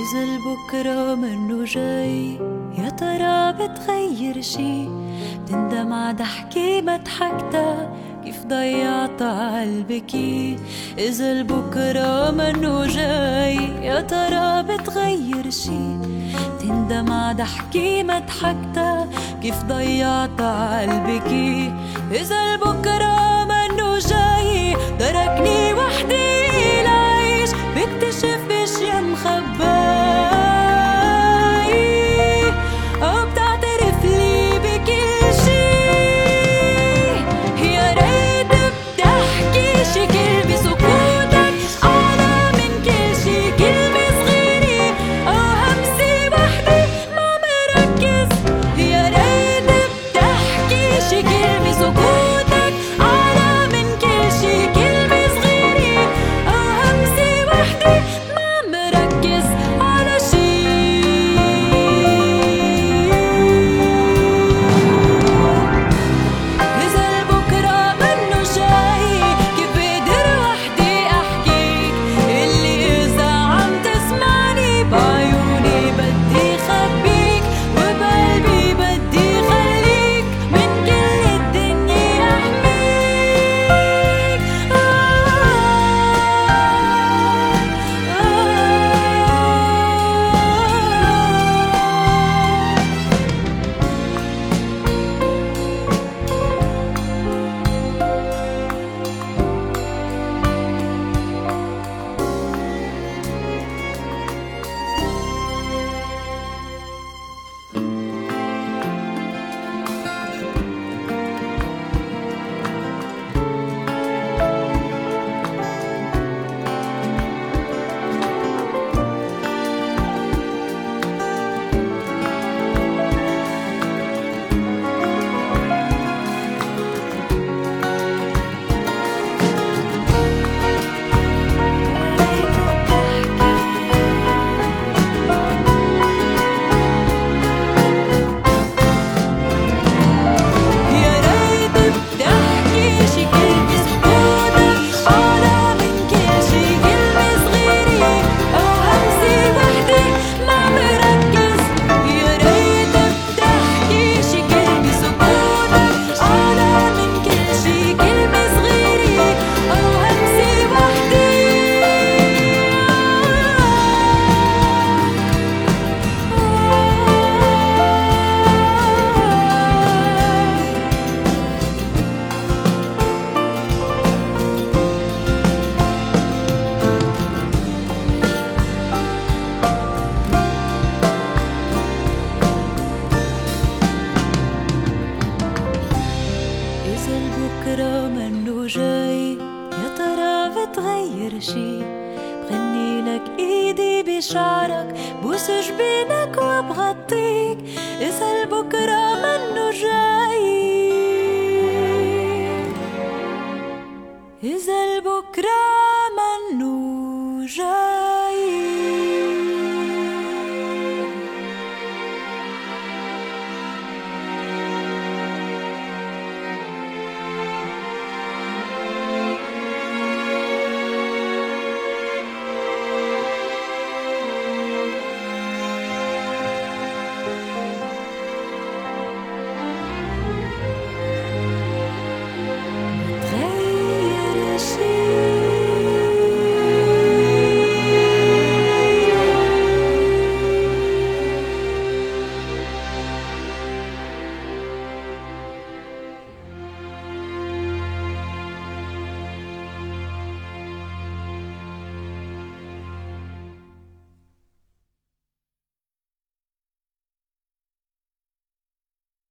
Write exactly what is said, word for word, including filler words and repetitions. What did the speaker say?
إذا البكرة منه جاي يا ترى بتغير شي؟ بتندم ع ضحكي ما ضحكتا كيف ضيعت عالبكي. إذا البكرة منه جاي يا ترى بتغير شي؟ بتندم ع ضحكي ما ضحكتا كيف ضيعت عالبكي. إذا البكرة منه جاي تركني وحدي لعيش بكتشف اشياء مخباي أو بتعترف لي بكل شي. يا ريت بتحكي شي كلمة سكوتك أعلى من كل شي، كلمة صغيرة أو همسة وحدة ما مركز. يا ريت بتحكي شي كلمة سكوتك أعلى من كل شي، كلمة صغيرة أو همسة وحدة ما مركز على شي. إذا البكرة منه جاي كيف بقدر وحدي أحكيك اللي إذا عم تسمعني بعيوني بدي خبيك وبقلبي بدي خليك من كل الدنيا أحميك. آه يا ريت بتحكي شي كلمة سكوتك أعلى من كل شي، كلمة صغيرة أو همسة وحدة ما مركز. يا ريت بتحكي شي كلمة سكوتك أعلى من كل شي، كلمة صغيرة أو همسة وحدة. إذا البكرة منه جاي يا ترى بتغير شي؟ بغني لك ايدي بشعرك بوس جبينك وبغطيك. إذا البكرة منه جاي